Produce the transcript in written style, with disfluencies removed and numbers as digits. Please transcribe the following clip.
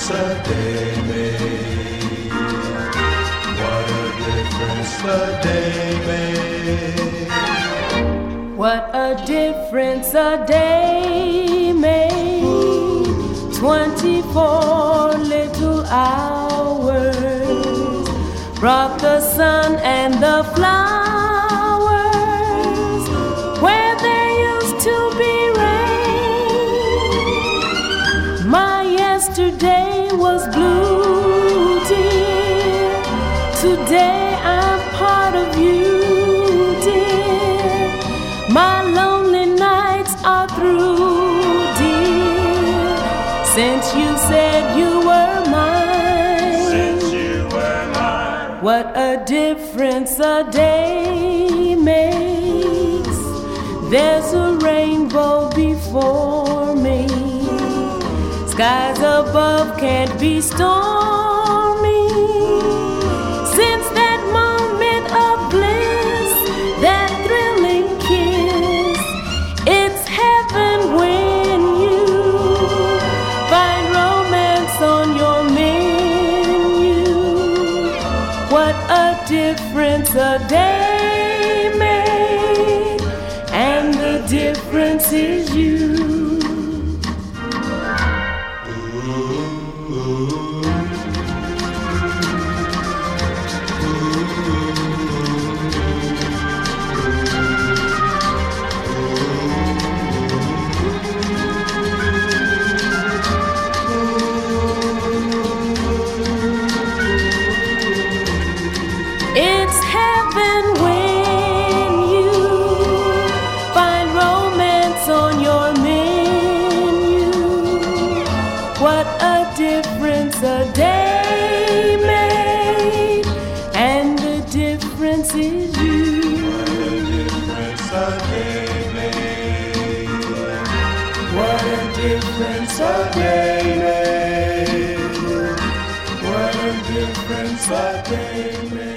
difference a day made. What a difference a day made. What a difference a day made. 24 little hours brought the sun and the flowers where there used to be rain. My yesterday was blue, dear. Today I'm part of you, dear. My lonely nights are through, dear, since you said you were mine. Since you were mine. What a difference a day makes. There's a rainbow before me. Skies above can't be stormy. Since that moment of bliss, that thrilling kiss, it's heaven when you find romance on your menu. What a difference a day made, and the difference is you. It's heaven when you find romance on your menu. What a difference a day made, and the difference is you. What a difference a day made. What a difference a day made. What a difference a day made.